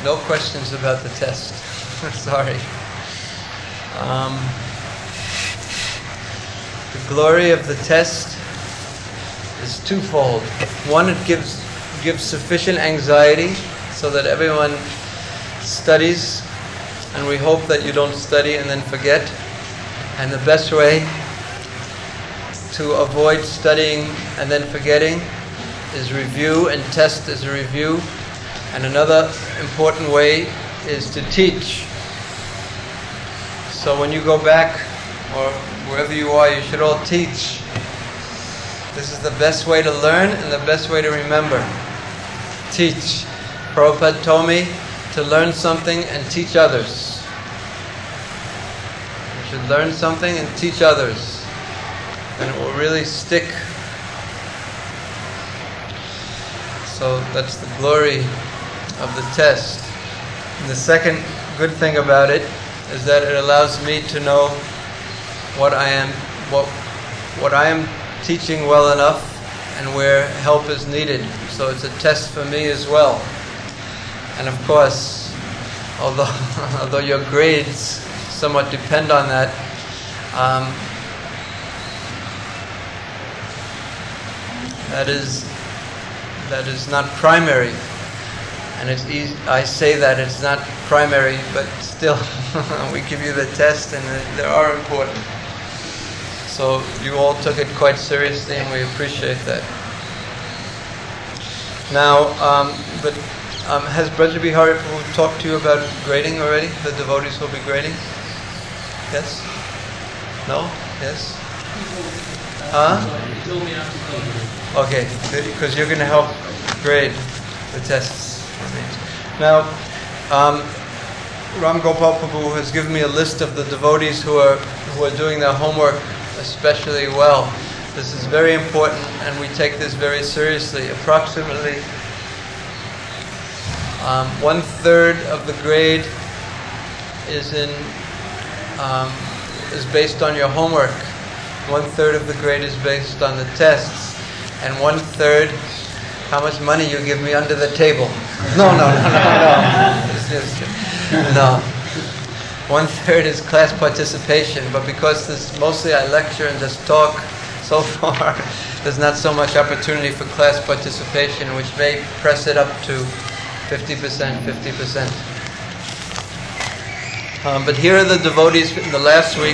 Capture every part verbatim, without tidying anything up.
No questions about the test. Sorry. Um, the glory of the test is twofold. One, it gives gives sufficient anxiety so that everyone studies, and we hope that you don't study and then forget. And the best way to avoid studying and then forgetting is review, and test is a review. And another important way is to teach. So when you go back, or wherever you are, you should all teach. This is the best way to learn and the best way to remember. Teach. Prabhupada told me to learn something and teach others. You should learn something and teach others, and it will really stick. So that's the glory of the test. And the second good thing about it is that it allows me to know what I am, what what I am teaching well enough, and where help is needed. So it's a test for me as well. And of course, although although your grades somewhat depend on that, um, that is that is not primary. And it's easy, I say that it's not primary, but still we give you the test, and they are important. So you all took it quite seriously, and we appreciate that. Now, um, but um, has Braja Bihari Prabhu talked to you about grading already? The devotees will be grading? Yes? No? Yes? Huh? Okay, because you're going to help grade the tests. Now, um, Ram Gopal Prabhu has given me a list of the devotees who are who are doing their homework especially well. This is very important, and we take this very seriously. Approximately um, one third of the grade is in um, is based on your homework. One third of the grade is based on the tests, and one third, how much money you give me under the table. No, no, no, no, no. No. One third is class participation, but because this mostly I lecture and just talk so far, there's not so much opportunity for class participation, which may press it up to fifty percent, fifty percent. Um, but here are the devotees in the last week.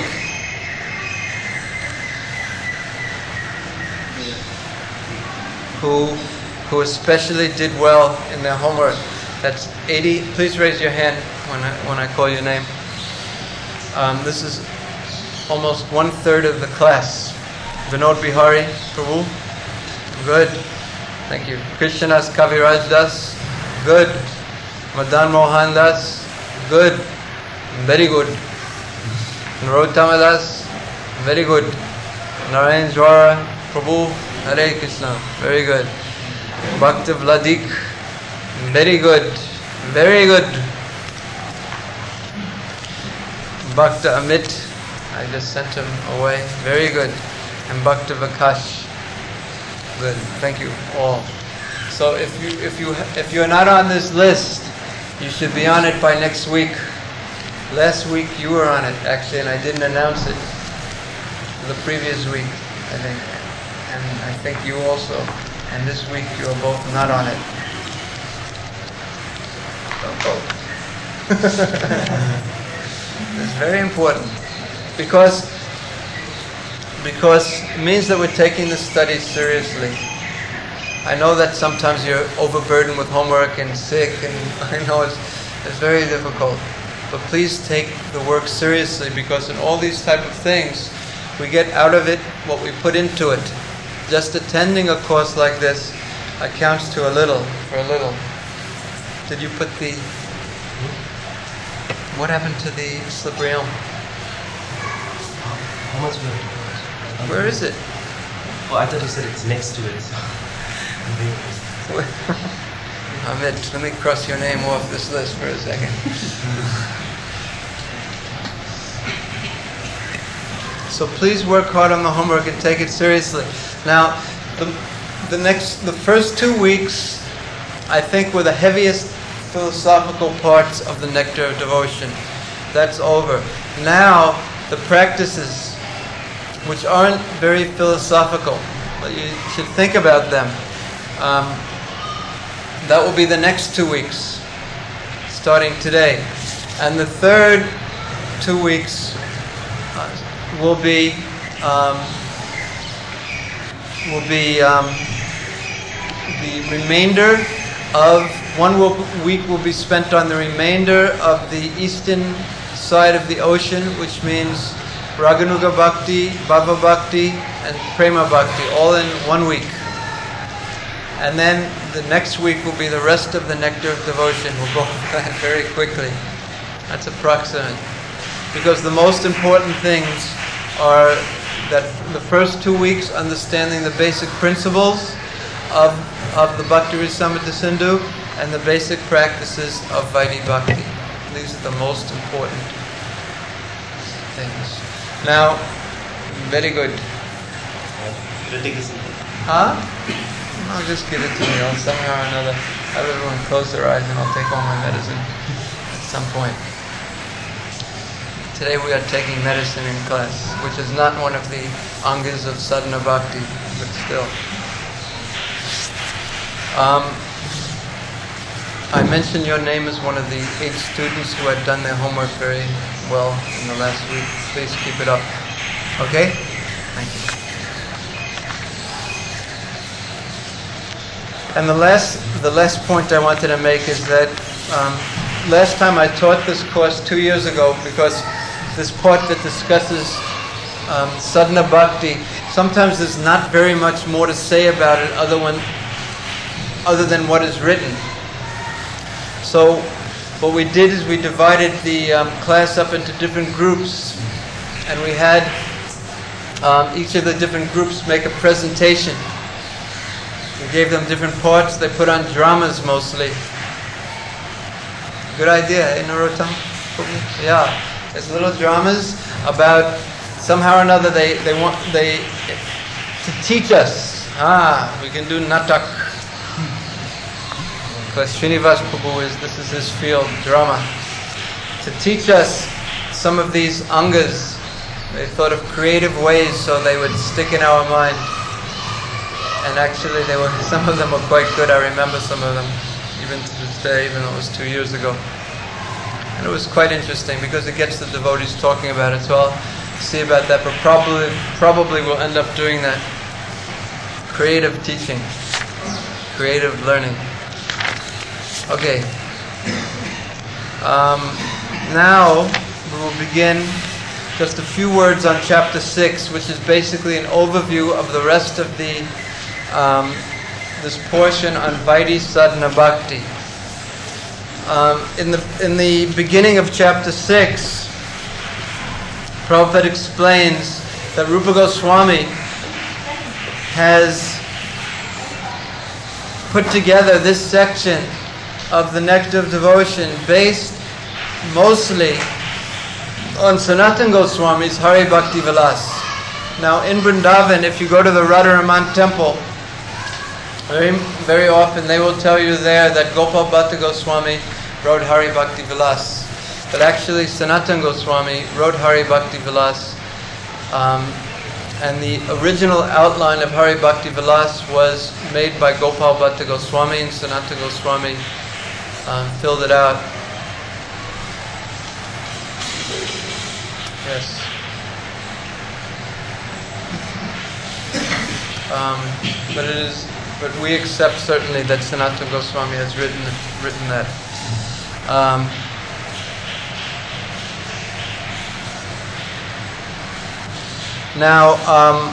Who who especially did well in their homework. That's eighty. Please raise your hand when I when I call your name. Um, this is almost one third of the class. Vinod Bihari Prabhu, good. Thank you. Krishnadas Kaviraj Das, good. Madan Mohan Das, good. Very good. Narottama Das, very good. Narayan Jwara Prabhu, Hare Krishna, very good. Bhakta Vladik, very good, very good. Bhakta Amit, I just sent him away, very good. And Bhakta Vakash, good. Thank you all. So if you if you if you're not on this list, you should be on it by next week. Last week you were on it actually, and I didn't announce it the previous week, I think, and I think you also. And this week you are both not on it. Don't vote. It's very important because because it means that we're taking the study seriously. I know that sometimes you're overburdened with homework and sick, and I know it's it's very difficult. But please take the work seriously, because in all these type of things, we get out of it what we put into it. Just attending a course like this accounts to a little, for a little. Did you put the... What happened to the slippery elm? How much will it? Where is it? Oh, I thought you said it's next to it. Amit, let me cross your name off this list for a second. So please work hard on the homework and take it seriously. Now, the, the next, the first two weeks, I think, were the heaviest philosophical parts of the Nectar of Devotion. That's over. Now, the practices, which aren't very philosophical, but you should think about them. Um, that will be the next two weeks, starting today. And the third two weeks uh, will be um, will be um, the remainder of one will, week will be spent on the remainder of the eastern side of the ocean, which means Raganuga Bhakti, Bhava Bhakti, and Prema Bhakti, all in one week. And then the next week will be the rest of the Nectar of Devotion. We'll go over that very quickly. That's approximate. Because the most important things are that the first two weeks, understanding the basic principles of, of the Bhakti Rasamrita Sindhu and the basic practices of Vaidhi Bhakti. These are the most important things. Now, very good. Huh? I'll just give it to me. I'll somehow or another have everyone close their eyes and I'll take all my medicine at some point. Today we are taking medicine in class, which is not one of the angas of sadhana bhakti, but still. Um, I mentioned your name as one of the eight students who had done their homework very well in the last week. Please keep it up. Okay? Thank you. And the last, the last point I wanted to make is that um, last time I taught this course two years ago, because this part that discusses um, sadhana bhakti, sometimes there's not very much more to say about it other, one, other than what is written. So what we did is we divided the um, class up into different groups, and we had um, each of the different groups make a presentation. We gave them different parts. They put on dramas mostly. Good idea, eh, Narottam? Yeah, there's little dramas about somehow or another they, they want they to teach us. Ah, we can do natak. Because Srinivas Prabhu is this is his field, drama. To teach us some of these angas. They thought of creative ways so they would stick in our mind. And actually, they were some of them were quite good. I remember some of them, even to this day, even though it was two years ago. And it was quite interesting because it gets the devotees talking about it. So I'll see about that. But probably, probably we'll end up doing that. Creative teaching, creative learning. Okay. Um, now we will begin. Just a few words on chapter six, which is basically an overview of the rest of the Um, this portion on Vaidhi Sadhana Bhakti. Um, in the in the beginning of chapter six, Prabhupada explains that Rupa Goswami has put together this section of the Nectar of Devotion based mostly on Sanatana Goswami's Hari Bhakti Vilas. Now in Vrindavan, if you go to the Radharaman temple, Very, very often they will tell you there that Gopal Bhatta Goswami wrote Hari Bhakti Vilas. But actually Sanatana Goswami wrote Hari Bhakti Vilas. Um, and the original outline of Hari Bhakti Vilas was made by Gopal Bhatta Goswami, and Sanatana Goswami um, filled it out. Yes. Um, but it is... But we accept certainly that Sanatana Goswami has written written that. Um, now, um,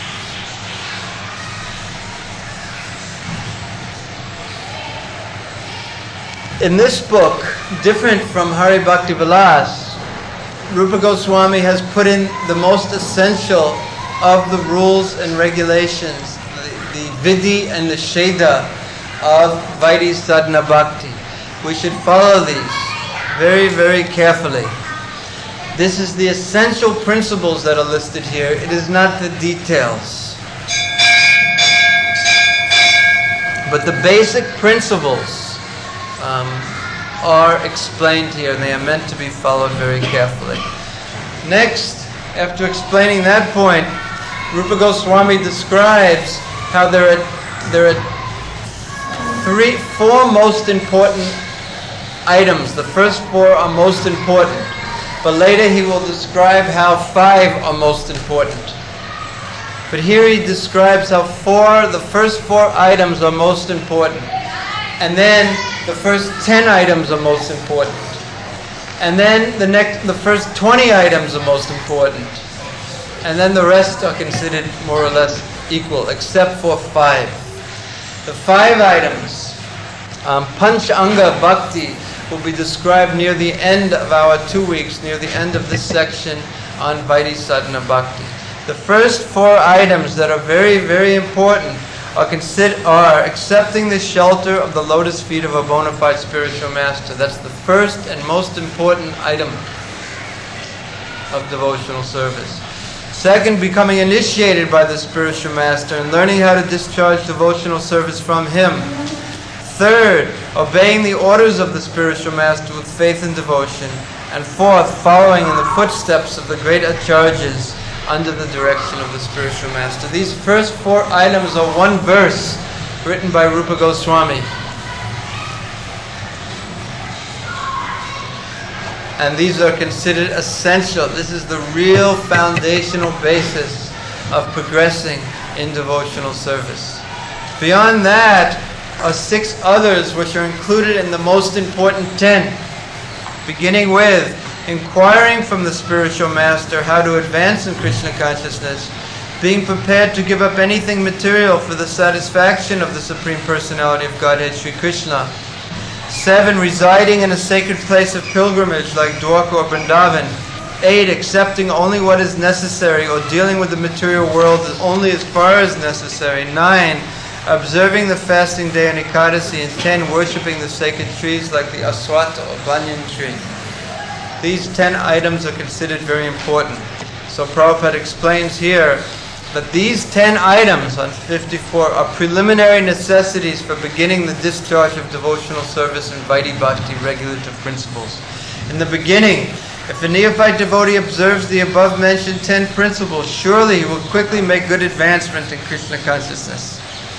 in this book, different from Hari Bhakti Vilas, Rupa Goswami has put in the most essential of the rules and regulations, the Vidhi and the Sheda of Vaidhi Sadhana Bhakti. We should follow these very, very carefully. This is the essential principles that are listed here. It is not the details. But the basic principles um, are explained here, and they are meant to be followed very carefully. Next, after explaining that point, Rupa Goswami describes how there are there are three, four most important items. The first four are most important, but later he will describe how five are most important. But here he describes how four, the first four items are most important, and then the first ten items are most important, and then the next, the first twenty items are most important, and then the rest are considered more or less equal, except for five. The five items, um, Panch Anga Bhakti, will be described near the end of our two weeks, near the end of this section on Vaidhi Sadhana Bhakti. The first four items that are very, very important are, consider, are accepting the shelter of the lotus feet of a bona fide spiritual master. That's the first and most important item of devotional service. Second, becoming initiated by the spiritual master and learning how to discharge devotional service from him. Third, obeying the orders of the spiritual master with faith and devotion. And fourth, following in the footsteps of the great acharyas under the direction of the spiritual master. These first four items are one verse written by Rupa Goswami. And these are considered essential. This is the real foundational basis of progressing in devotional service. Beyond that are six others which are included in the most important ten, beginning with inquiring from the spiritual master how to advance in Krishna consciousness, being prepared to give up anything material for the satisfaction of the Supreme Personality of Godhead, Sri Krishna. Seven, residing in a sacred place of pilgrimage like Dwarka or Vrindavan. Eight, accepting only what is necessary or dealing with the material world only as far as necessary. Nine, observing the fasting day on Ekadasi. And ten, worshipping the sacred trees like the Aswatha or Banyan tree. These ten items are considered very important. So Prabhupada explains here that these ten items on fifty-four are preliminary necessities for beginning the discharge of devotional service and Vaidhi Bhakti regulative principles. In the beginning, if a neophyte devotee observes the above-mentioned ten principles, surely he will quickly make good advancement in Krishna consciousness.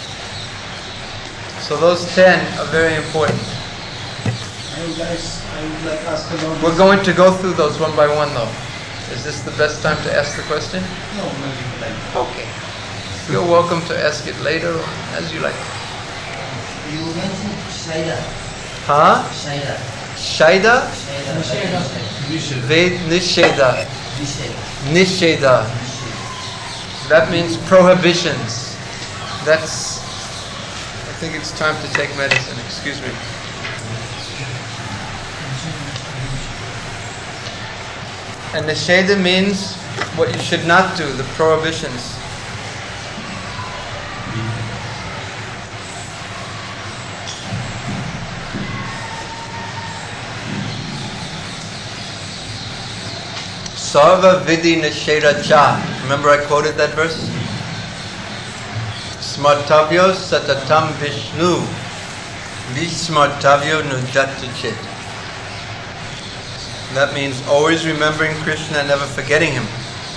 So those ten are very important. I would like, I would like to ask about We're going to go through those one by one though. Is this the best time to ask the question? No, maybe like. Okay. You're welcome to ask it later, as you like. You mentioned Shaida. Huh? Shaida. Shaida? Shaida. Ved Nisheda. Nisheda. Nisheda. That means prohibitions. That's... I think it's time to take medicine. Excuse me. And Nisheda means what you should not do, the prohibitions. Sarva Vidhi Nisheda Cha. Remember I quoted that verse? Smartavyo Satatam Vishnu Vismartavyo Nujatu Chit. That means always remembering Krishna and never forgetting him.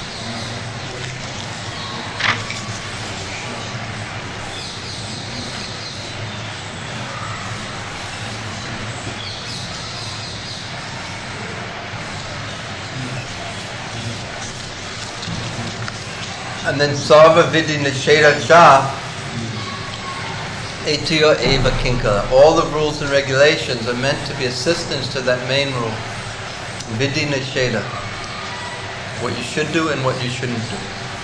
And then Sarva Vidhi Nisheda Cha Etiyo Eva Kinkara. All the rules and regulations are meant to be assistance to that main rule. Vidhi Nisheda. What you should do and what you shouldn't do.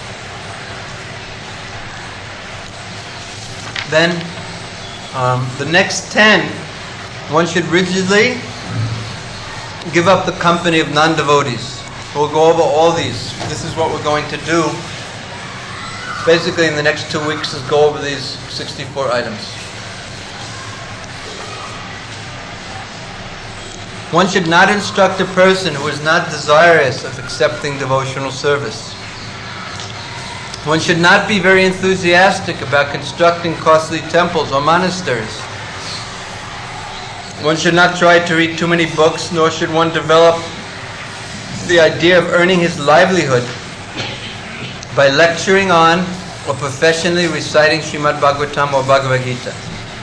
Then, um, the next ten, one should rigidly give up the company of non-devotees. We'll go over all these. This is what we're going to do. Basically, in the next two weeks, is go over these sixty-four items. One should not instruct a person who is not desirous of accepting devotional service. One should not be very enthusiastic about constructing costly temples or monasteries. One should not try to read too many books, nor should one develop the idea of earning his livelihood by lecturing on or professionally reciting Srimad Bhagavatam or Bhagavad Gita.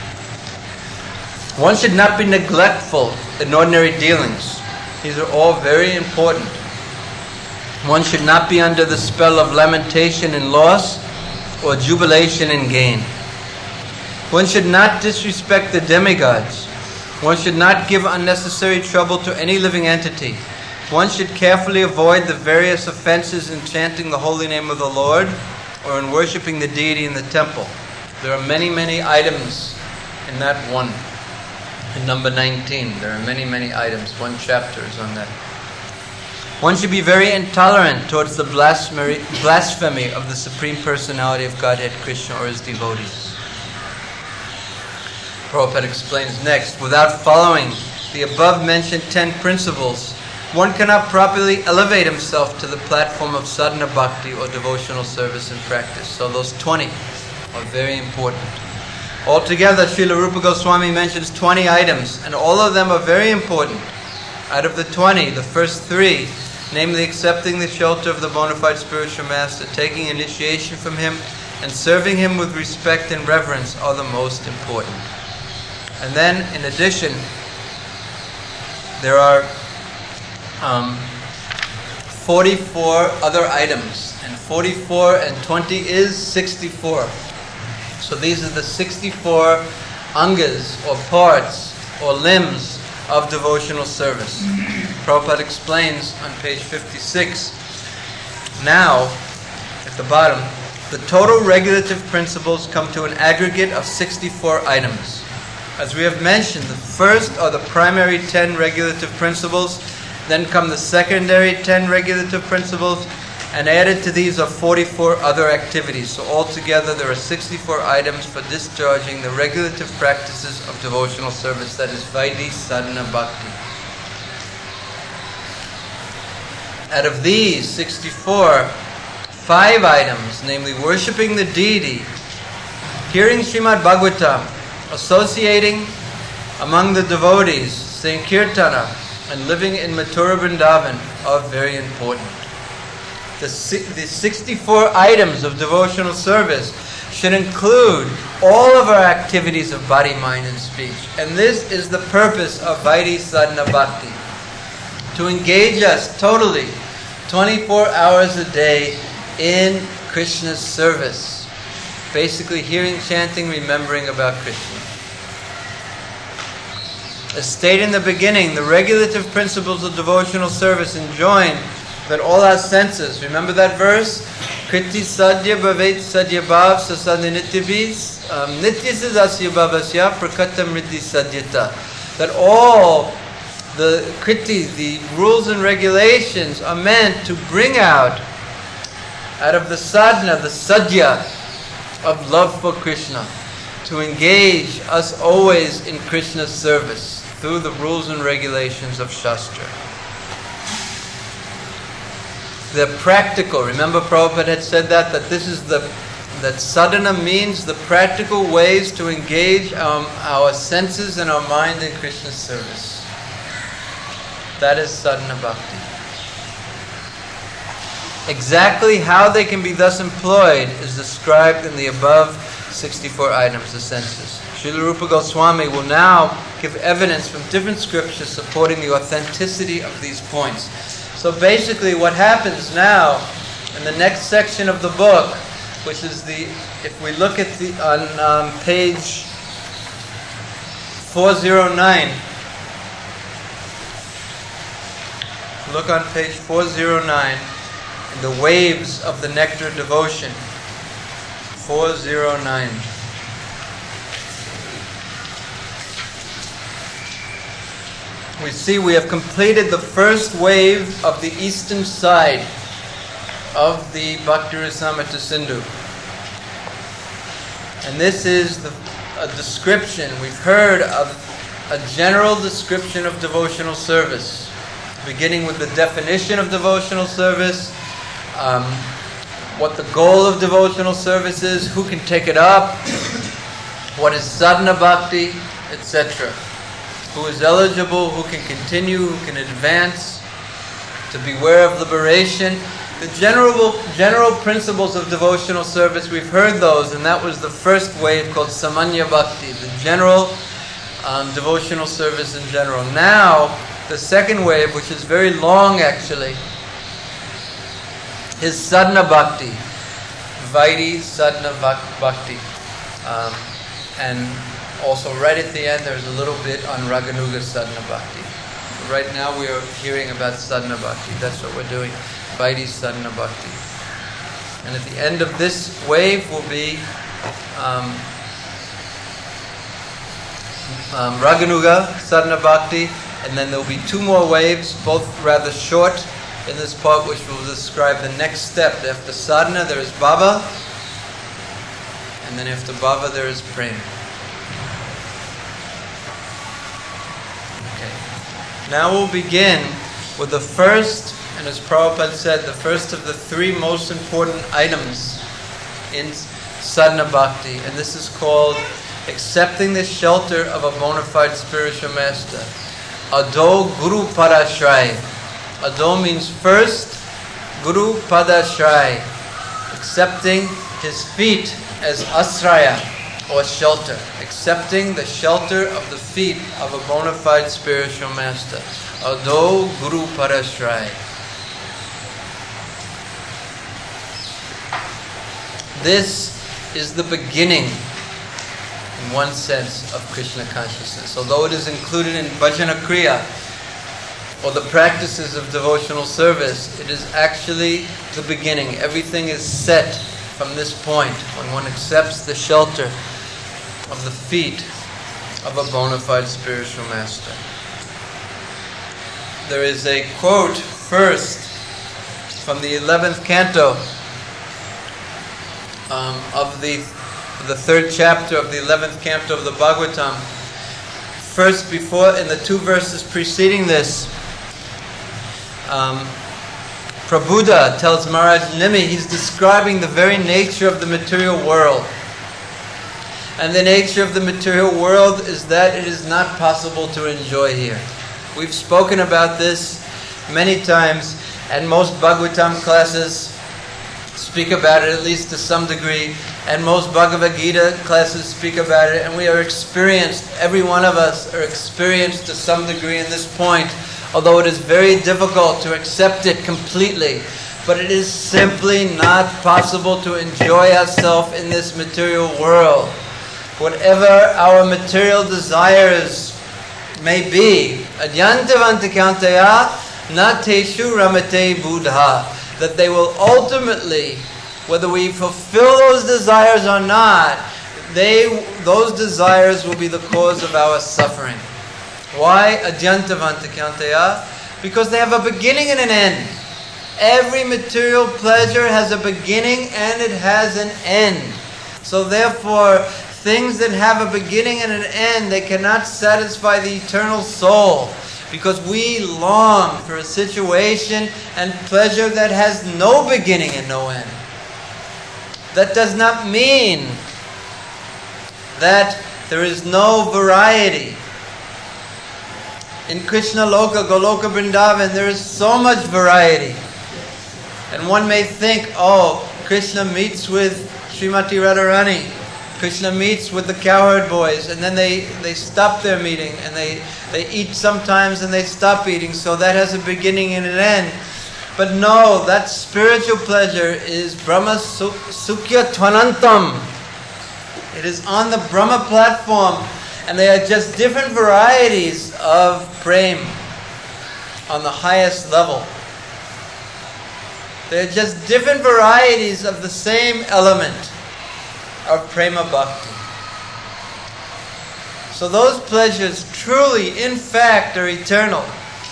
One should not be neglectful in ordinary dealings. These are all very important. One should not be under the spell of lamentation in loss or jubilation in gain. One should not disrespect the demigods. One should not give unnecessary trouble to any living entity. One should carefully avoid the various offenses in chanting the holy name of the Lord or in worshipping the deity in the temple. There are many, many items in that one. In number nineteen, there are many, many items. One chapter is on that. One should be very intolerant towards the blasphemy, blasphemy of the Supreme Personality of Godhead, Krishna, or his devotees. Prabhupada explains next, without following the above-mentioned ten principles, one cannot properly elevate himself to the platform of sadhana bhakti or devotional service and practice. So those twenty are very important. Altogether, Srila Rupa Goswami mentions twenty items, and all of them are very important. Out of the twenty, the first three, namely accepting the shelter of the bona fide spiritual master, taking initiation from him, and serving him with respect and reverence, are the most important. And then, in addition, there are um, forty-four other items, and forty-four and twenty is sixty-four. So these are the sixty-four angas, or parts, or limbs of devotional service. Prabhupada explains on page fifty-six, now, at the bottom, the total regulative principles come to an aggregate of sixty-four items. As we have mentioned, the first are the primary ten regulative principles, then come the secondary ten regulative principles, and added to these are forty-four other activities. So altogether there are sixty-four items for discharging the regulative practices of devotional service, that is Vaidhi Sadhana Bhakti. Out of these sixty-four, five items, namely worshipping the deity, hearing Srimad Bhagavatam, associating among the devotees, saying Kirtana, and living in Mathura Vrindavan, are very important. The, the sixty-four items of devotional service should include all of our activities of body, mind, and speech. And this is the purpose of Vaidhi Sadhana Bhakti, to engage us totally, twenty-four hours a day, in Krishna's service. Basically, hearing, chanting, remembering about Krishna. As stated in the beginning, the regulative principles of devotional service enjoin that all our senses, remember that verse? Kriti sadhya bhavet sadhya bhav sasadhi nityabhis nityasya asya bhavasya prakatam riddhi sadhyata. That all the kriti, the rules and regulations, are meant to bring out, out of the sadhana, the sadhya of love for Krishna, to engage us always in Krishna's service through the rules and regulations of Shastra. The practical, remember Prabhupada had said that, that this is the, that sadhana means the practical ways to engage um, our senses and our mind in Krishna's service. That is sadhana bhakti. Exactly how they can be thus employed is described in the above sixty-four items, the senses. Srila Rupa Goswami will now give evidence from different scriptures supporting the authenticity of these points. So basically what happens now in the next section of the book, which is the, if we look at the, on um, page four oh nine, look on page four oh nine, in the waves of the nectar devotion, four oh nine. We see we have completed the first wave of the eastern side of the Bhakti Rasamrita Sindhu. And this is the, a description, we've heard of a general description of devotional service, beginning with the definition of devotional service, um, what the goal of devotional service is, who can take it up, what is sadhana bhakti, et cetera. who is eligible, who can continue, who can advance, to beware of liberation. The general general principles of devotional service, we've heard those, and that was the first wave called Samanya Bhakti, the general um, devotional service in general. Now, the second wave, which is very long actually, is Sadhana Bhakti, Vaidhi Sadhana Bhakti. Um, and also right at the end there's a little bit on Raganuga Sadhana Bhakti. So right now we are hearing about Sadhana Bhakti. That's what we're doing, Vaidhi Sadhana Bhakti. And at the end of this wave will be um, um, Raganuga Sadhana Bhakti, and then there will be two more waves, both rather short in this part, which will describe the next step. After sadhana there is bhava, and then after bhava there is prema. Okay. Now we'll begin with the first, and as Prabhupada said, the first of the three most important items in sadhana bhakti, and this is called accepting the shelter of a bona fide spiritual master. Ado Guru Padashray. Ado means first, Guru Padashray, accepting his feet as asraya, or shelter, accepting the shelter of the feet of a bona fide spiritual master. Ado Guru Padashray. This is the beginning, in one sense, of Krishna consciousness. Although it is included in Bhajana Kriya, or the practices of devotional service, it is actually the beginning. Everything is set from this point, when one accepts the shelter of the feet of a bona fide spiritual master. There is a quote first from the eleventh canto um, of the the third chapter of the eleventh canto of the Bhagavatam. First, before, in the two verses preceding this, um, Prabhupada tells Maharaj Nimi, he's describing the very nature of the material world. And the nature of the material world is that it is not possible to enjoy here. We've spoken about this many times, and most Bhagavatam classes speak about it, at least to some degree, and most Bhagavad Gita classes speak about it, and we are experienced, every one of us are experienced to some degree in this point, although it is very difficult to accept it completely. But it is simply not possible to enjoy ourselves in this material world. Whatever our material desires may be, adyantavantakantaya nateshu ramate buddha, that they will ultimately, whether we fulfill those desires or not, they those desires will be the cause of our suffering. Why adyantavantakantaya? Because they have a beginning and an end. Every material pleasure has a beginning and it has an end. So therefore, things that have a beginning and an end, they cannot satisfy the eternal soul. Because we long for a situation and pleasure that has no beginning and no end. That does not mean that there is no variety. In Krishna Loka, Goloka Vrindavan, there is so much variety. And one may think, oh, Krishna meets with Srimati Radharani. Krishna meets with the cowherd boys, and then they, they stop their meeting, and they, they eat sometimes and they stop eating, so that has a beginning and an end. But no, that spiritual pleasure is Brahma Sukhya Tvanantam. It is on the Brahma platform, and they are just different varieties of prema on the highest level. They are just different varieties of the same element of prema bhakti. So those pleasures truly, in fact, are eternal.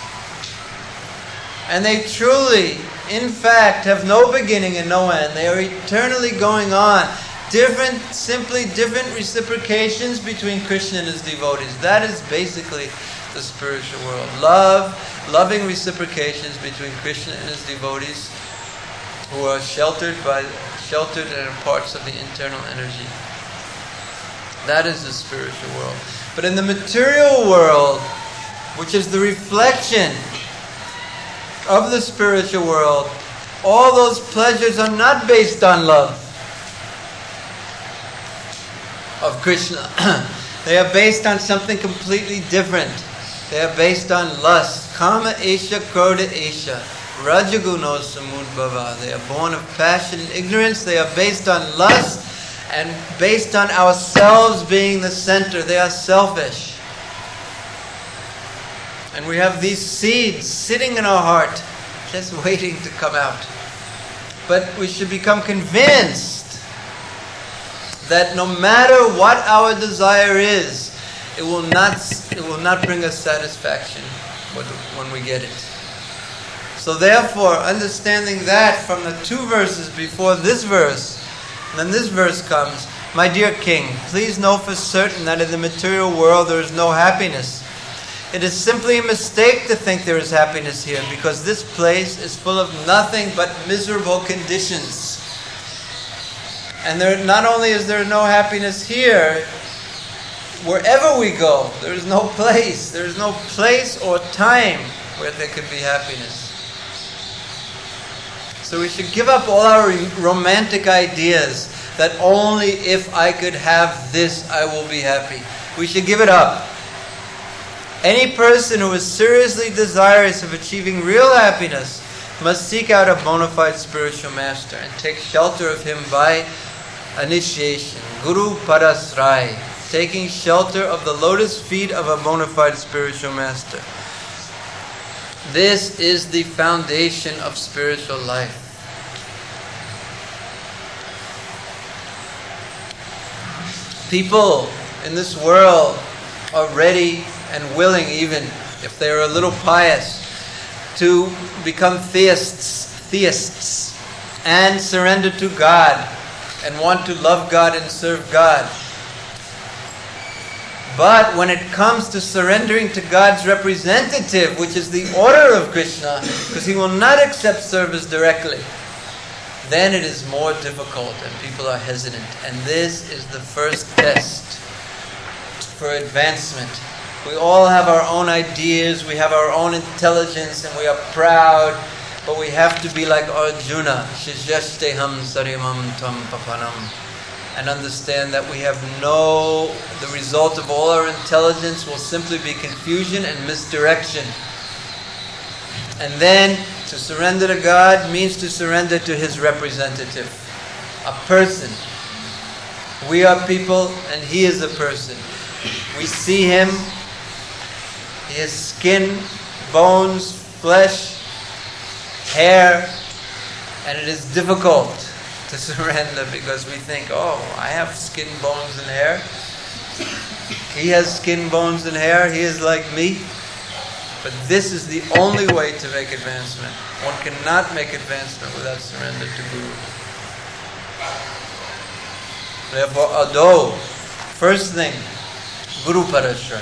And they truly, in fact, have no beginning and no end. They are eternally going on. Different, simply different reciprocations between Krishna and his devotees. That is basically the spiritual world. Love, loving reciprocations between Krishna and his devotees who are sheltered by sheltered in parts of the internal energy. That is the spiritual world. But in the material world, which is the reflection of the spiritual world, all those pleasures are not based on love of Krishna. They are based on something completely different. They are based on lust. Kama esha, krodha esha, rajaguno samudbhava. They are born of passion and ignorance. They are based on lust and based on ourselves being the center. They are selfish. And we have these seeds sitting in our heart, just waiting to come out. But we should become convinced that no matter what our desire is, it will not, it will not bring us satisfaction when we get it. So therefore, understanding that from the two verses before this verse, and then this verse comes, my dear king, please know for certain that in the material world there is no happiness. It is simply a mistake to think there is happiness here, because this place is full of nothing but miserable conditions. And there, not only is there no happiness here, wherever we go, there is no place, there is no place or time where there could be happiness. So we should give up all our romantic ideas that only if I could have this, I will be happy. We should give it up. Any person who is seriously desirous of achieving real happiness must seek out a bona fide spiritual master and take shelter of him by initiation. Guru Padasrai, taking shelter of the lotus feet of a bona fide spiritual master. This is the foundation of spiritual life. People in this world are ready and willing, even if they are a little pious, to become theists, theists, and surrender to God, and want to love God and serve God. But when it comes to surrendering to God's representative, which is the order of Krishna, because He will not accept service directly, then it is more difficult and people are hesitant. And this is the first test for advancement. We all have our own ideas, we have our own intelligence, and we are proud, but we have to be like Arjuna, Shijashteham Sarimam Tam Papanam, and understand that we have no, the result of all our intelligence will simply be confusion and misdirection. And then to surrender to God means to surrender to His representative, a person. We are people and He is a person. We see Him, He has skin, bones, flesh, hair, and it is difficult to surrender because we think, oh, I have skin, bones, and hair. He has skin, bones, and hair. He is like me. But this is the only way to make advancement. One cannot make advancement without surrender to Guru. Therefore, although, first thing, Guru Parashray.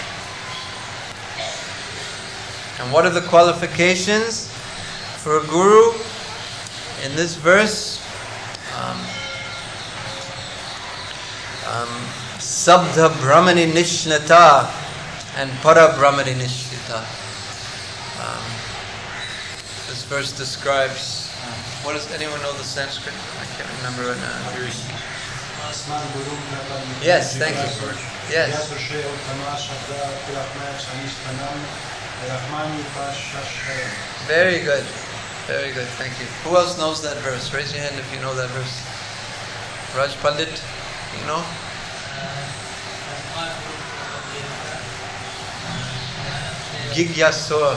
And what are the qualifications for a Guru? In this verse, um, um, Sabdha Brahmani Nishnata and Para Brahmani Nishnata. Um, this verse describes, uh, what does anyone know the Sanskrit? I can't remember right now. Yes, thank you. Yes. Very good. Very good, thank you. Who else knows that verse? Raise your hand if you know that verse. Raj Pandit, you know? Gigyasoa.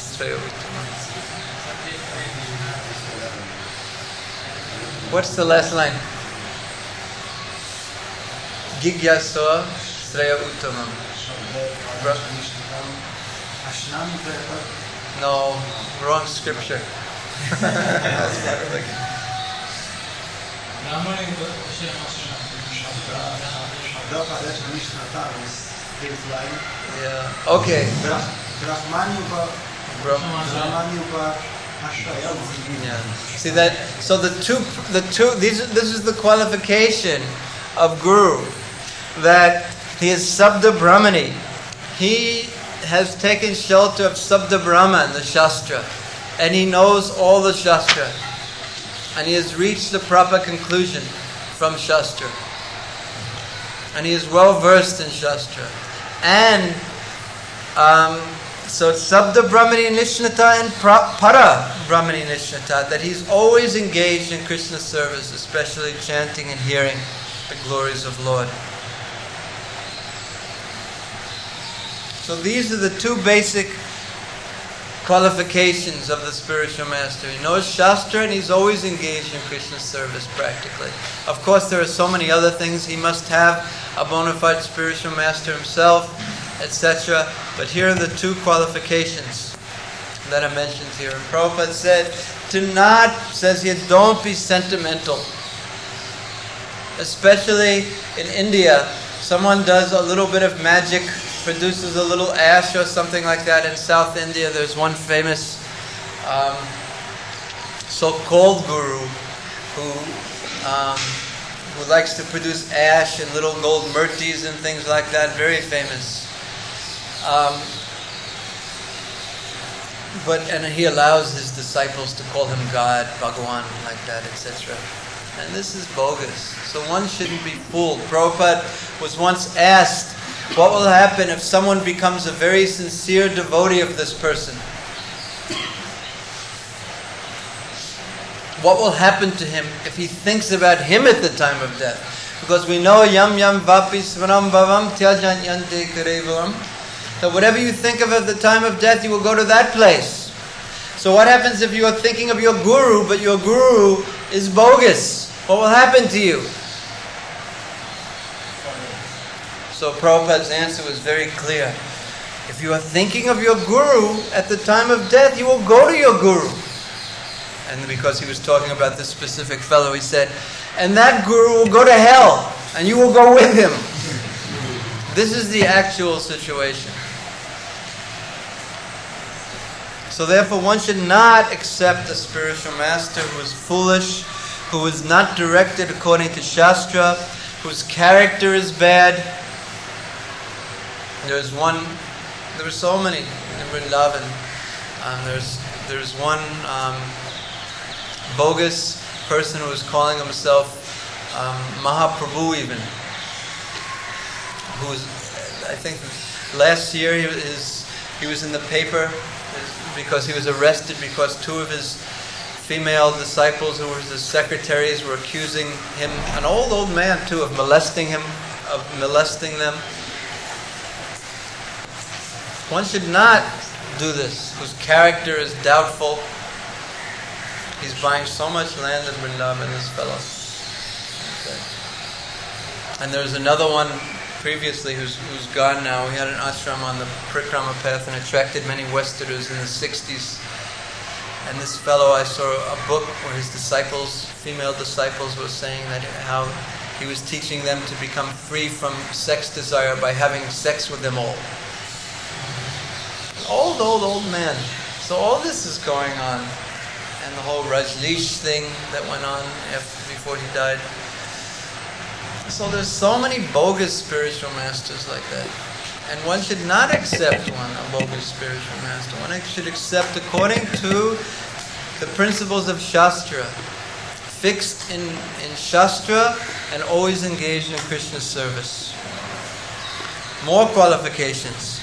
What's the last line? Gigyasoa Sreya Uttamam. No, wrong scripture. Yeah. Okay. Yeah. See that? So the two, the two. These. This is the qualification of Guru. That He is Sabda Brahmani. He has taken shelter of Sabda Brahman, the Shastra, and he knows all the Shastra, and he has reached the proper conclusion from Shastra, and he is well versed in Shastra, and um, so it's Sabda Brahmani Nishnata and Para Brahmani Nishnata, that he's always engaged in Krishna service, especially chanting and hearing the glories of Lord. So these are the two basic qualifications of the spiritual master. He knows Shastra and he's always engaged in Krishna service practically. Of course, there are so many other things. He must have a bona fide spiritual master himself, et cetera. But here are the two qualifications that are mentioned here. And Prabhupada said, to not, says here, don't be sentimental. Especially in India, someone does a little bit of magic, produces a little ash or something like that. In South India, there's one famous um, so-called guru who um, who likes to produce ash and little gold murtis and things like that. Very famous. Um, but and he allows his disciples to call him God, Bhagawan, like that, et cetera. And this is bogus. So one shouldn't be fooled. Prabhupada was once asked, what will happen if someone becomes a very sincere devotee of this person? What will happen to him if he thinks about him at the time of death? Because we know yam yam vapi svaram bhavam tyajan yante karevam. So whatever you think of at the time of death, you will go to that place. So what happens if you are thinking of your guru, but your guru is bogus? What will happen to you? So Prabhupada's answer was very clear. If you are thinking of your guru at the time of death, you will go to your guru. And because he was talking about this specific fellow, he said, and that guru will go to hell, and you will go with him. This is the actual situation. So therefore one should not accept a spiritual master who is foolish, who is not directed according to Shastra, whose character is bad. There's one, there were so many in Vrindavan. Um, there's there's one um, bogus person who was calling himself um, Mahaprabhu even. Who was, I think last year he was, he was in the paper because he was arrested because two of his female disciples who were his secretaries were accusing him, an old, old man too, of molesting him, of molesting them. One should not do this, whose character is doubtful. He's buying so much land in Vrindavan, this fellow. Okay. And there's another one previously who's who's gone now. He had an ashram on the Parikrama path and attracted many Westerners in the sixties. And this fellow, I saw a book where his disciples, female disciples, were saying that how he was teaching them to become free from sex desire by having sex with them all. Old, old, old man. So all this is going on. And the whole Rajneesh thing that went on after, before he died. So there's so many bogus spiritual masters like that. And one should not accept one, a bogus spiritual master. One should accept according to the principles of Shastra. Fixed in, in Shastra and always engaged in Krishna service. More qualifications.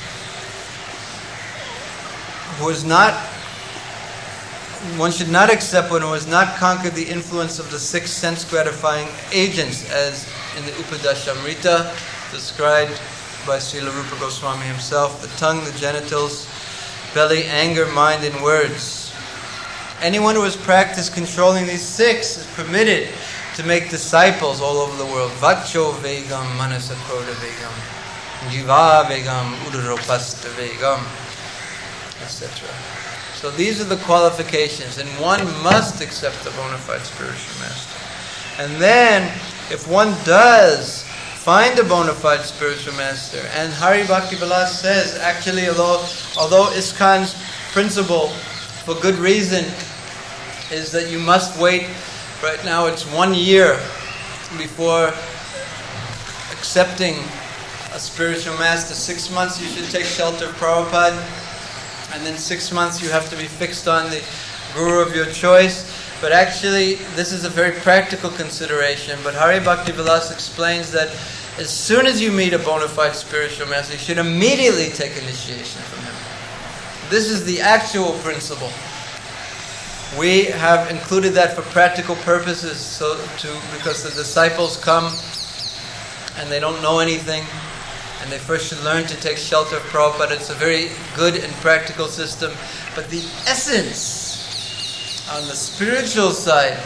Who is not, one should not accept one who has not conquered the influence of the six sense-gratifying agents, as in the Upadashamrita, described by Srila Rupa Goswami himself, the tongue, the genitals, belly, anger, mind, and words. Anyone who has practiced controlling these six is permitted to make disciples all over the world. Vacho vegam manasakroda vegam, jiva vegam udaropasta vegam, et cetera. So these are the qualifications, and one must accept the bona fide spiritual master. And then, if one does find a bona fide spiritual master, and Hari Bhakti Vilas says, actually, although although ISKCON's principle, for good reason, is that you must wait. Right now, it's one year before accepting a spiritual master. Six months you should take shelter of Prabhupada, and then six months you have to be fixed on the guru of your choice. But actually, this is a very practical consideration. But Hari Bhakti Vilas explains that as soon as you meet a bona fide spiritual master, you should immediately take initiation from him. This is the actual principle. We have included that for practical purposes, so to because the disciples come and they don't know anything, and they first should learn to take shelter of Prabhupada. It's a very good and practical system. But the essence on the spiritual side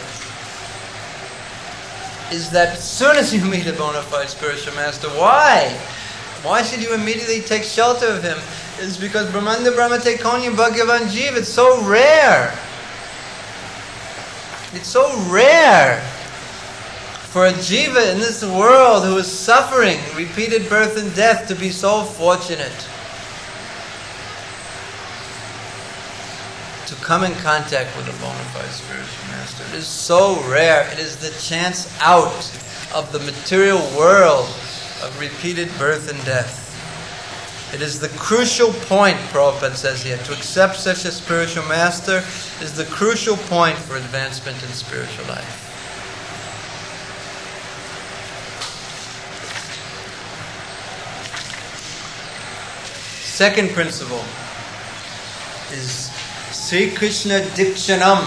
is that as soon as you meet a bona fide spiritual master, why? Why should you immediately take shelter of him? It's because Brahmanda Brahmate Konya Bhagavan Jeev, it's so rare. It's so rare for a jiva in this world who is suffering repeated birth and death to be so fortunate to come in contact with a bona fide spiritual master. It is so rare. It is the chance out of the material world of repeated birth and death. It is the crucial point, Prabhupada says here, to accept such a spiritual master is the crucial point for advancement in spiritual life. Second principle is Sri Krishna Dikshanam.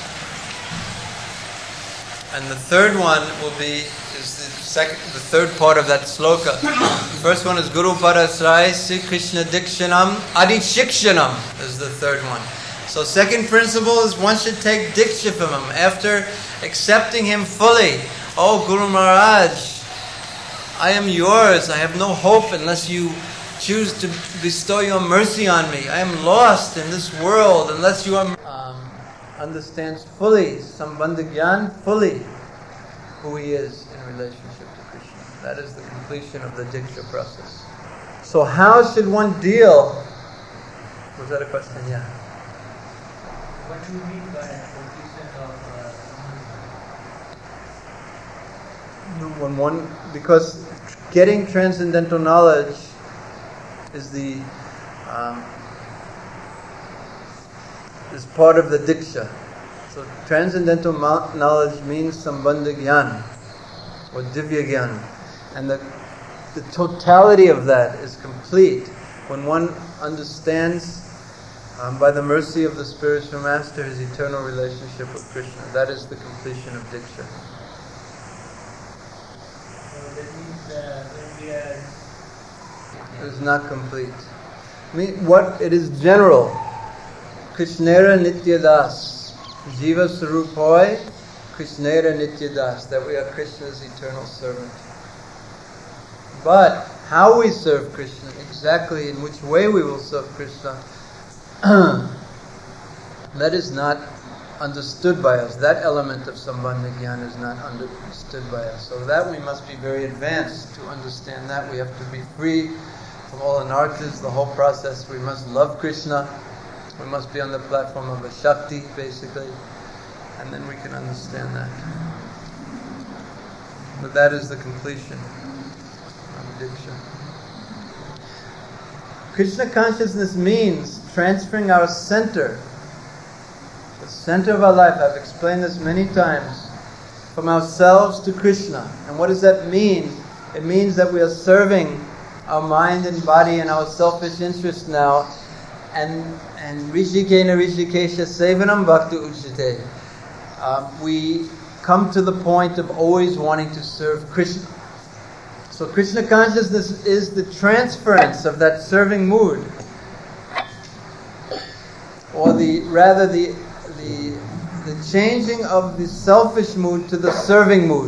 And the third one will be is the second the third part of that sloka. The first one is Guru Parasrai Sri Krishna Dikshanam Adi Shikshanam is the third one. So second principle is one should take Diksha from him after accepting him fully. Oh Guru Maharaj, I am yours. I have no hope unless you choose to bestow your mercy on me. I am lost in this world unless you are, um, understands fully, Sambandha Gyan, fully who he is in relationship to Krishna. That is the completion of the Diksha process. So how should one deal? Was that a question? Yeah. What do you mean by completion of... Uh, when one, because getting transcendental knowledge is the um, is part of the Diksha. So transcendental knowledge means Sambandha Gyan or Divya Gyan, and the the totality of that is complete when one understands um, by the mercy of the spiritual master his eternal relationship with Krishna. That is the completion of Diksha. So that means uh, when we are... It is not complete. I mean, what it is general. Krishnera Nityadas. Jiva Sarupai Krishnera Nityadas. That we are Krishna's eternal servant. But how we serve Krishna, exactly in which way we will serve Krishna, that is not understood by us. That element of Sambandha Gyan is not understood by us. So that we must be very advanced to understand that. We have to be free from all anarthas, the whole process. We must love Krishna. We must be on the platform of a Shakti, basically. And then we can understand that. But that is the completion of Diksha. Krishna consciousness means transferring our center, the center of our life. I've explained this many times. From ourselves to Krishna. And what does that mean? It means that we are serving our mind and body and our selfish interest now, and and Rishikena Rishikesha Sevanam Bhakti Uchite. Uh, we come to the point of always wanting to serve Krishna. So Krishna consciousness is the transference of that serving mood, or the rather the the the changing of the selfish mood to the serving mood.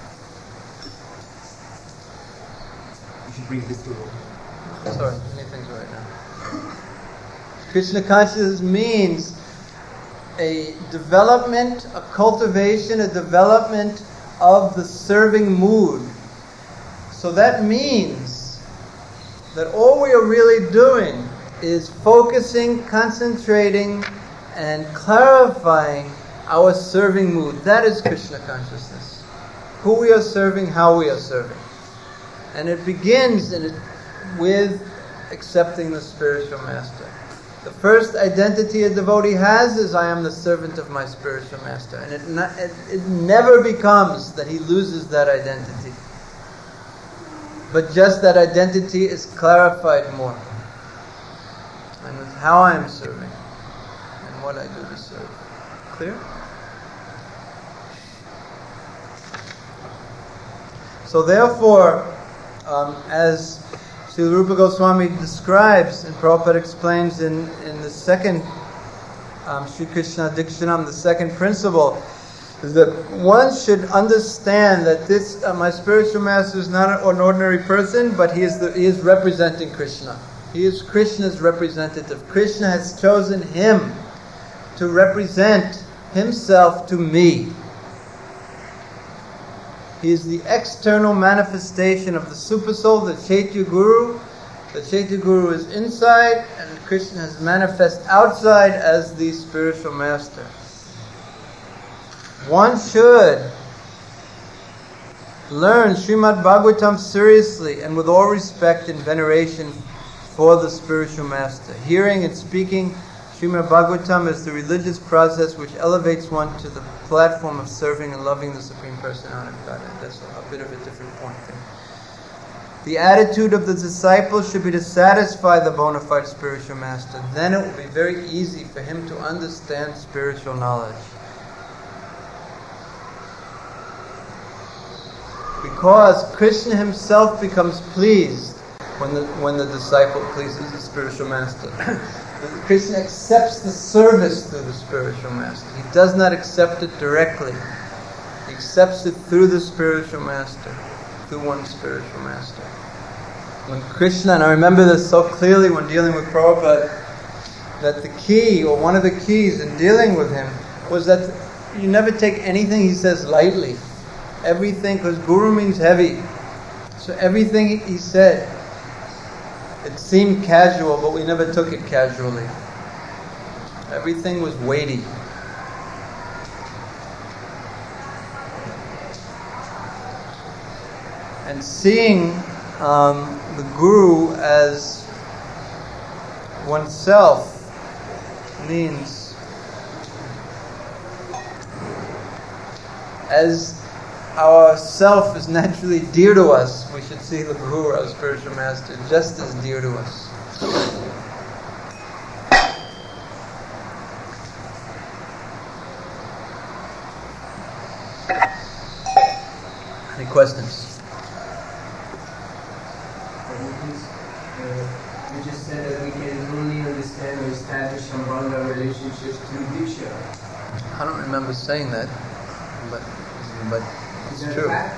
Bring this to Sorry, anything's right now. Krishna consciousness means a development, a cultivation, a development of the serving mood. So that means that all we are really doing is focusing, concentrating, and clarifying our serving mood. That is Krishna consciousness. Who we are serving, how we are serving. And it begins in it, with accepting the spiritual master. The first identity a devotee has is, I am the servant of my spiritual master. And it, not, it, it never becomes that he loses that identity. But just that identity is clarified more. And with how I am serving and what I do to serve. Clear? So therefore, um, as Srila Rupa Goswami describes, and Prabhupada explains in, in the second um, Sri Krishna Dikshanam, the second principle, is that one should understand that this, uh, my spiritual master is not an ordinary person, but he is, the, he is representing Krishna. He is Krishna's representative. Krishna has chosen him to represent himself to me. He is the external manifestation of the Supersoul, the Chaitya Guru. The Chaitya Guru is inside, and Krishna is manifest outside as the spiritual master. One should learn Srimad Bhagavatam seriously and with all respect and veneration for the spiritual master. Hearing and speaking Srimad Bhagavatam is the religious process which elevates one to the platform of serving and loving the Supreme Personality of Godhead. That's a bit of a different point there. The attitude of the disciple should be to satisfy the bona fide spiritual master. Then it will be very easy for him to understand spiritual knowledge. Because Krishna himself becomes pleased when the, when the disciple pleases the spiritual master. Krishna accepts the service through the spiritual master. He does not accept it directly. He accepts it through the spiritual master, through one spiritual master. When Krishna, and I remember this so clearly when dealing with Prabhupada, that the key, or one of the keys in dealing with him, was that you never take anything he says lightly. Everything, because Guru means heavy. So everything he said, it seemed casual, but we never took it casually. Everything was weighty. And seeing um, the Guru as oneself means, as our self is naturally dear to us, we should see the Guru, our spiritual master, just as dear to us. Any questions? You just said that we can only understand or establish Sambandha relationships through Diksha. I don't remember saying that, but but it's Is that true. a fact?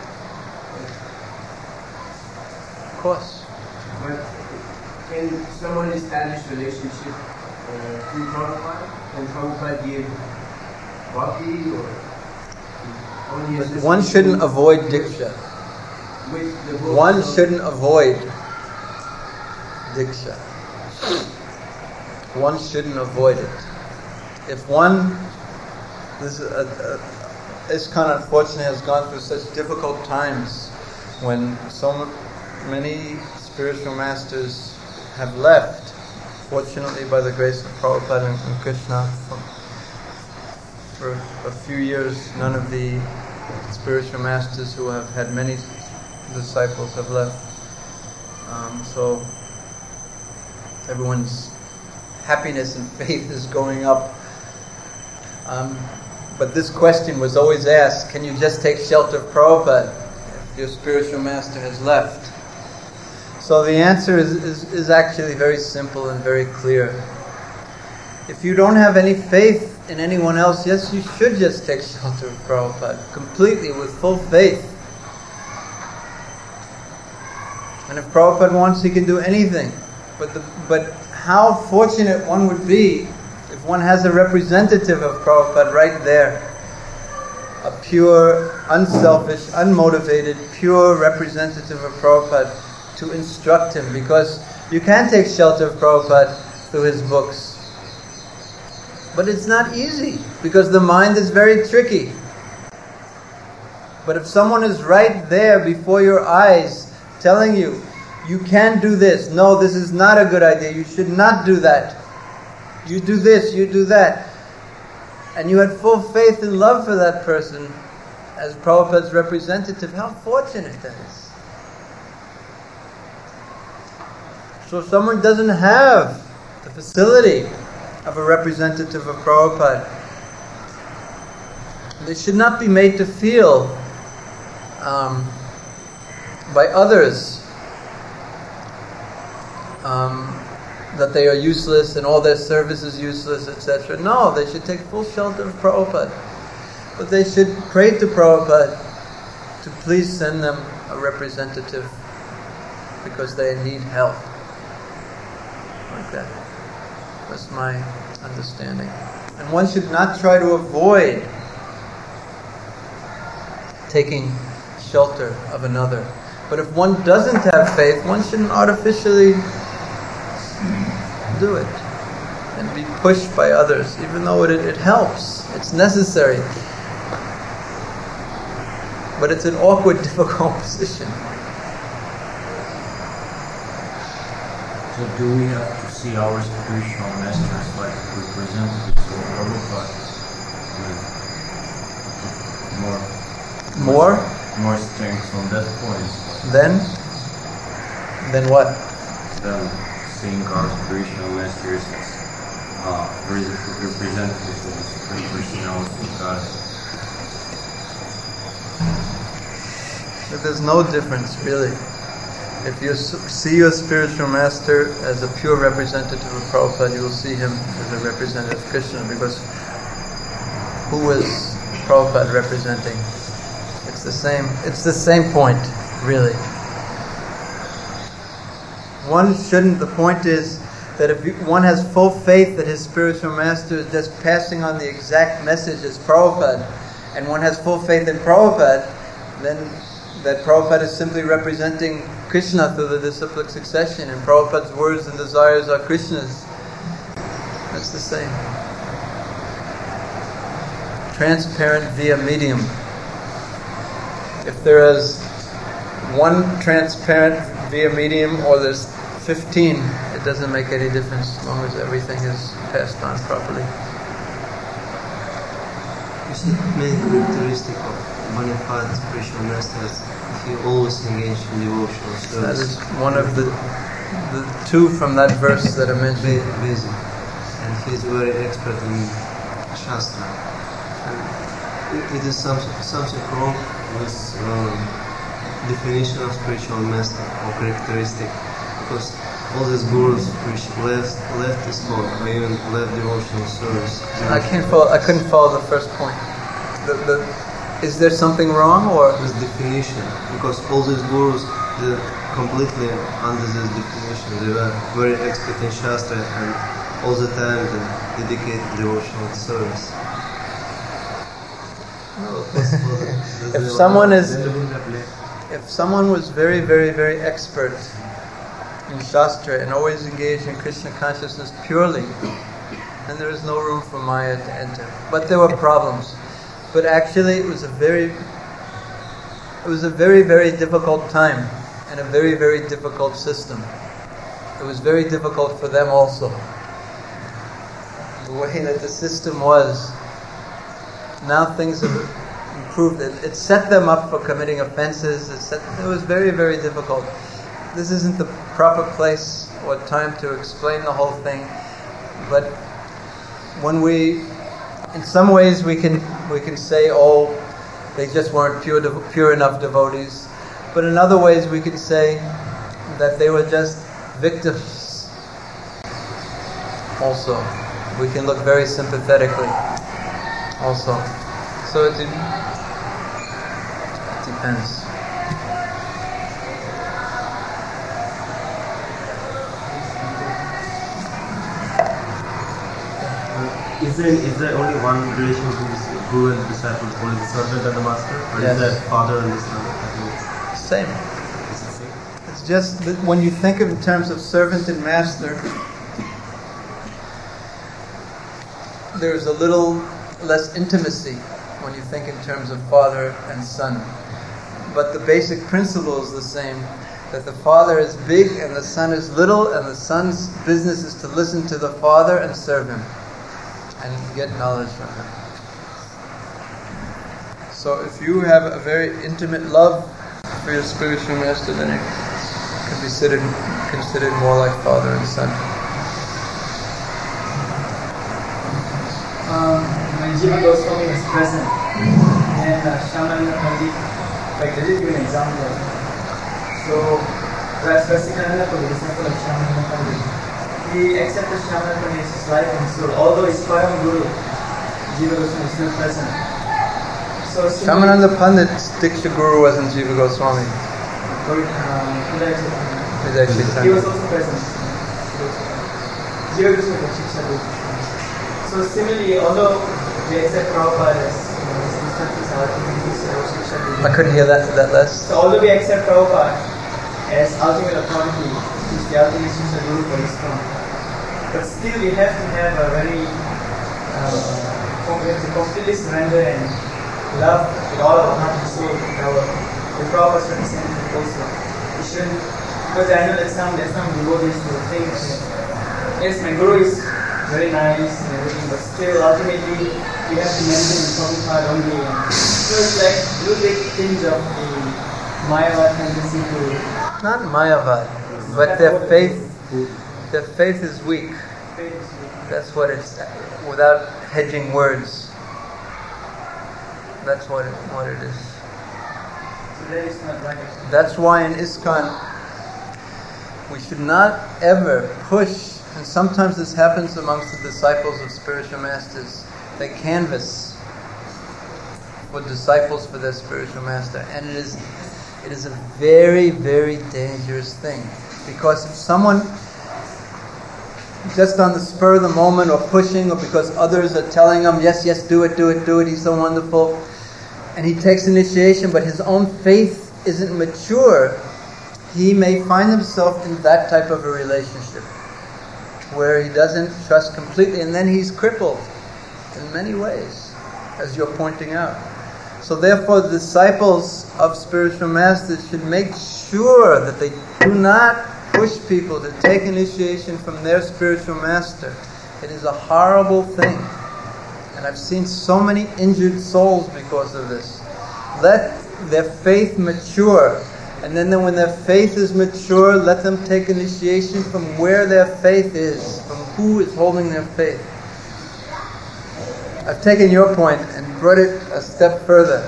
Of course. But can someone establish relationship uh, through Prabhupada? Can Prabhupada give bhakti or only assist One shouldn't avoid Diksha. with the book One of- shouldn't avoid Diksha. One shouldn't avoid it. If one, this is a, a, ISKCON unfortunately has gone through such difficult times when so many spiritual masters have left. Fortunately, by the grace of Prabhupada and, and Krishna, for, for a few years, none of the spiritual masters who have had many disciples have left. Um, so everyone's happiness and faith is going up. Um, but this question was always asked, can you just take shelter of Prabhupada if your spiritual master has left? So the answer is, is, is actually very simple and very clear. If you don't have any faith in anyone else, yes, you should just take shelter of Prabhupada, completely, with full faith. And if Prabhupada wants, he can do anything. But the, but how fortunate one would be if one has a representative of Prabhupada right there. A pure, unselfish, unmotivated, pure representative of Prabhupada to instruct him. Because you can take shelter of Prabhupada through his books. But it's not easy, because the mind is very tricky. But if someone is right there before your eyes, telling you, you can do this. No, this is not a good idea. You should not do that. You do this, you do that. And you had full faith and love for that person as Prabhupada's representative. How fortunate that is. So if someone doesn't have the facility of a representative of Prabhupada, they should not be made to feel um, by others um, that they are useless and all their service is useless, et cetera. No, they should take full shelter of Prabhupada. But they should pray to Prabhupada to please send them a representative because they need help. Like that. That's my understanding. And one should not try to avoid taking shelter of another. But if one doesn't have faith, one shouldn't artificially do it and be pushed by others, even though it, it helps. It's necessary. But it's an awkward, difficult position. So do we have to see our spiritual masters like representatives of Prabhupada? More, More? more strength on that point. Then? Then what? Then seeing our spiritual masters as uh, representatives of the Supreme Personality of God. But there's no difference, really. If you see your spiritual master as a pure representative of Prabhupada, you will see him as a representative of Krishna, because who is Prabhupada representing? It's the same. It's the same point, really. One shouldn't. The point is that if one has full faith that his spiritual master is just passing on the exact message as Prabhupada, and one has full faith in Prabhupada, then that Prabhupada is simply representing Krishna through the disciplic succession, and Prabhupada's words and desires are Krishna's. That's the same. Transparent via medium. If there is one transparent via medium or there's fifteen, it doesn't make any difference as long as everything is passed on properly. You see, the main characteristic of bona fide spiritual masters, he always engaged in devotional service. That is one of the the two from that verse that I mentioned. Very busy, and he's very expert in Shastra. And it, it is some, something wrong with um, definition of spiritual master or characteristic, because all these gurus which left left this mode, or even left devotional service. I can't follow. I couldn't follow the first point. The, the, is there something wrong, or this definition? Because all these gurus, they're completely under this definition. They were very expert in Shastra, and all the time they dedicated devotional service. if someone is, if someone was very, very, very expert in Shastra and always engaged in Krishna consciousness purely, then there is no room for Maya to enter. But there were problems. But actually, it was a very, it was a very, very difficult time and a very, very difficult system. It was very difficult for them also. The way that the system was. Now things have improved. It, it set them up for committing offenses. It, set, it was very, very difficult. This isn't the proper place or time to explain the whole thing. But when we, in some ways, we can we can say, oh, they just weren't pure pure enough devotees. But in other ways, we can say that they were just victims. Also, we can look very sympathetically. Also, so it, de- it depends. Is there is there only one relation between guru and disciple, only the servant and the master, or Yes. is there father and the son? Same. Is it same? It's just that when you think of in terms of servant and master, there's a little less intimacy when you think in terms of father and son. But the basic principle is the same, that the father is big and the son is little, and the son's business is to listen to the father and serve him and get knowledge from him. So if you have a very intimate love for your spiritual master, then it can be considered, considered more like father and son. Um, when Jiva Goswami was present, and uh, Shyamananda Pandit, like they did give an example. So, Rasikananda Pandit, disciple of Shyamananda Pandit, he accepted Shyamananda Pandit's life and soul, although his Param Guru, Jiva Goswami, is still present. So, Shyamananda Pandit's Diksha Guru wasn't Jiva Goswami. Um, Hridaya Chaitanya. he was also present. Jiva Goswami was Shiksha Guru. So similarly, although they accept Prabhupada as you know, his instructors are ultimately Shiksha Guru. I couldn't hear that, that last. So although we accept Prabhupada as ultimate authority, which is the ultimate Shiksha Guru for ISKCON, but still we have to have a very uh, we have to completely surrender and love with all our heart and soul our the Prabhupada's representative also. We shouldn't, because I know that some there's some devotees who think that yes, my Guru is very nice and everything, but still ultimately we have to maintain the Prabhupada only. So it's like little bit things of the Mayavad tendency to Not Mayavad, but their faith, their faith is weak. That's what it's, without hedging words. That's what it, what it is. So that is not right. That's why in ISKCON we should not ever push, and sometimes this happens amongst the disciples of spiritual masters. They canvass for disciples for their spiritual master, and it is it is a very, very dangerous thing, because if someone just on the spur of the moment or pushing, or because others are telling him, yes, yes, do it, do it, do it, he's so wonderful, and he takes initiation, but his own faith isn't mature, he may find himself in that type of a relationship where he doesn't trust completely, and then he's crippled in many ways, as you're pointing out. So therefore the disciples of spiritual masters should make sure that they do not push people to take initiation from their spiritual master. It is a horrible thing. And I've seen so many injured souls because of this. Let their faith mature. And then when their faith is mature, let them take initiation from where their faith is, from who is holding their faith. I've taken your point and brought it a step further.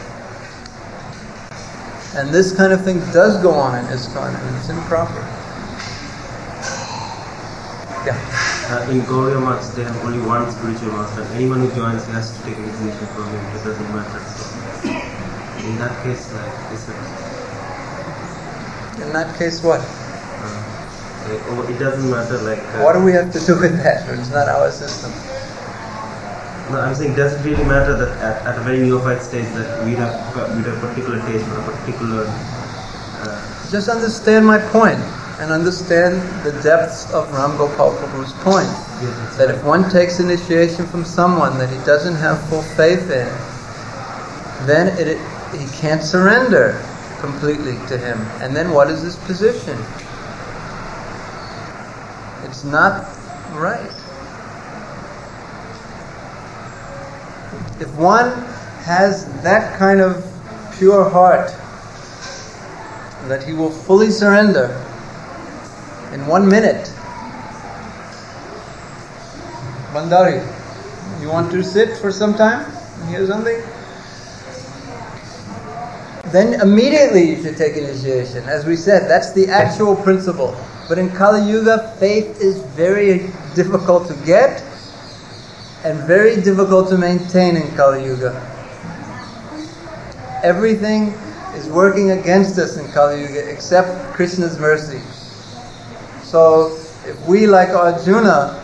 And this kind of thing does go on in ISKCON, and it's improper. Yeah. Uh, in Gauriya Maths, they have only one spiritual master. Anyone who joins has to take initiation from him. It doesn't matter. So, in that case, like, is it? In that case, what? Uh, like, oh, it doesn't matter. Like, uh, What do we have to do with that? It's not our system. No, I'm saying, does it really matter that at, at a very neophyte stage that we have we have a particular taste or a particular? Uh, Just understand my point, and understand the depths of Ram Gopal Prabhu's point. yes, That if one takes initiation from someone that he doesn't have full faith in, then it, it, he can't surrender completely to him. And then what is his position? It's not right. If one has that kind of pure heart, that he will fully surrender in one minute. Bandari, you want to sit for some time and hear something? Then immediately you should take initiation. As we said, that's the actual principle. But in Kali Yuga, faith is very difficult to get and very difficult to maintain in Kali Yuga. Everything is working against us in Kali Yuga except Krishna's mercy. So if we, like Arjuna,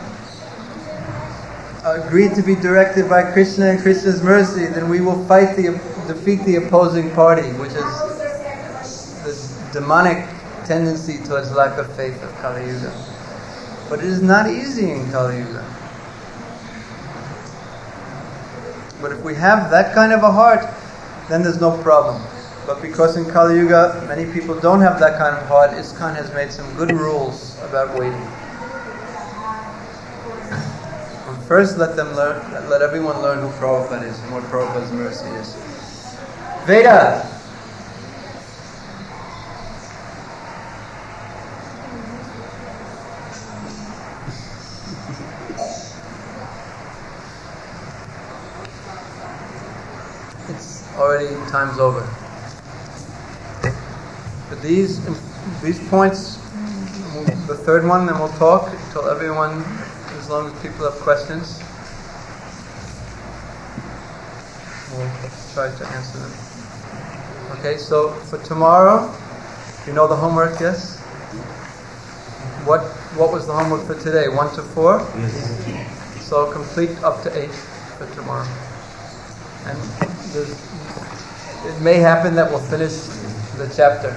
agree to be directed by Krishna and Krishna's mercy, then we will fight the defeat the opposing party, which is this demonic tendency towards lack of faith of Kali Yuga. But it is not easy in Kali Yuga. But if we have that kind of a heart, then there's no problem. But because in Kali Yuga many people don't have that kind of heart, ISKCON has made some good rules about waiting. And first, let them learn. Let everyone learn who Prabhupada is and what Prabhupada's mercy is. Veda. It's already time's over. But these these points, the third one, then we'll talk until everyone, as long as people have questions, we'll try to answer them. Okay, so for tomorrow, you know the homework, yes? What what was the homework for today? One to four? Yes. So complete up to eight for tomorrow. And there's, it may happen that we'll finish the chapter.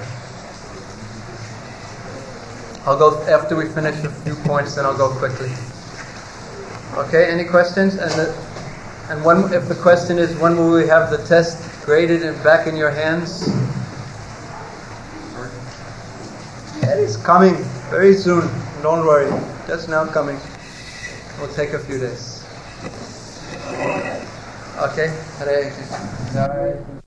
I'll go after we finish a few points, then I'll go quickly. Okay, any questions? And the, and when, if the question is, when will we have the test graded and back in your hands? It is coming very soon. Don't worry, just now coming. It will take a few days. Okay, Hare Krishna.